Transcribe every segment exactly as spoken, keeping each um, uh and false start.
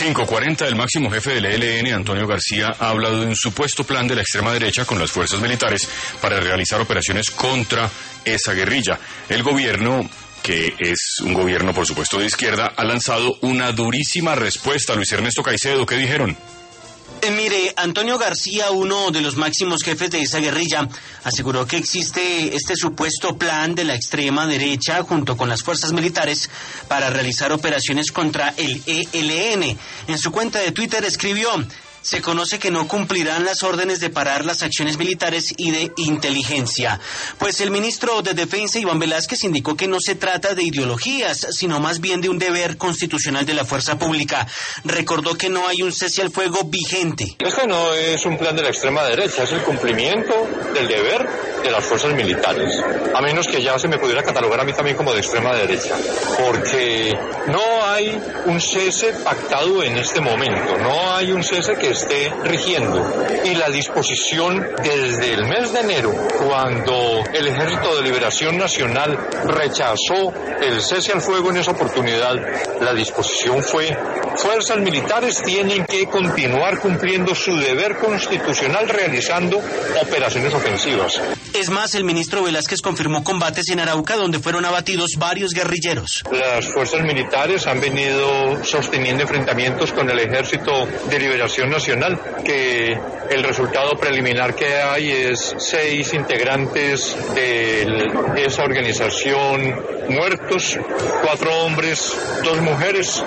cinco cuarenta, el máximo jefe del E L N, Antonio García, ha hablado de un supuesto plan de la extrema derecha con las fuerzas militares para realizar operaciones contra esa guerrilla. El gobierno, que es un gobierno por supuesto de izquierda, ha lanzado una durísima respuesta. Luis Ernesto Caicedo, ¿qué dijeron? Eh, mire, Antonio García, uno de los máximos jefes de esa guerrilla, aseguró que existe este supuesto plan de la extrema derecha junto con las fuerzas militares para realizar operaciones contra el E L N. En su cuenta de Twitter escribió: se conoce que no cumplirán las órdenes de parar las acciones militares y de inteligencia. Pues el ministro de Defensa, Iván Velázquez, indicó que no se trata de ideologías, sino más bien de un deber constitucional de la fuerza pública. Recordó que no hay un cese al fuego vigente. Este no es un plan de la extrema derecha, es el cumplimiento del deber de las fuerzas militares. A menos que ya se me pudiera catalogar a mí también como de extrema derecha. Porque no hay un cese pactado en este momento, no hay un cese que esté rigiendo, y la disposición desde el mes de enero, cuando el Ejército de Liberación Nacional rechazó el cese al fuego en esa oportunidad, la disposición fue: fuerzas militares tienen que continuar cumpliendo su deber constitucional realizando operaciones ofensivas. Es más, el ministro Velázquez confirmó combates en Arauca, donde fueron abatidos varios guerrilleros. Las fuerzas militares han venido sosteniendo enfrentamientos con el Ejército de Liberación Nacional, que el resultado preliminar que hay es seis integrantes de esa organización muertos, cuatro hombres, dos mujeres,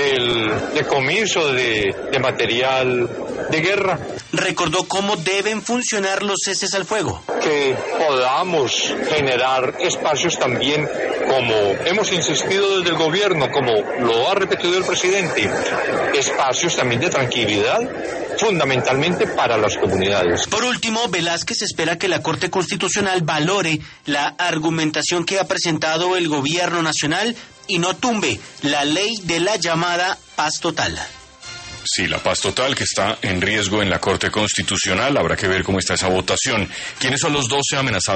el decomiso de, de material de guerra. Recordó cómo deben funcionar los ceses al fuego. Que podamos generar espacios también, como hemos insistido desde el gobierno, como lo ha repetido el presidente, espacios también de tranquilidad, fundamentalmente para las comunidades. Por último, Velázquez espera que la Corte Constitucional valore la argumentación que ha presentado el gobierno nacional y no tumbe la ley de la llamada paz total. Sí, la paz total que está en riesgo en la Corte Constitucional. Habrá que ver cómo está esa votación. ¿Quiénes son los doce amenazados?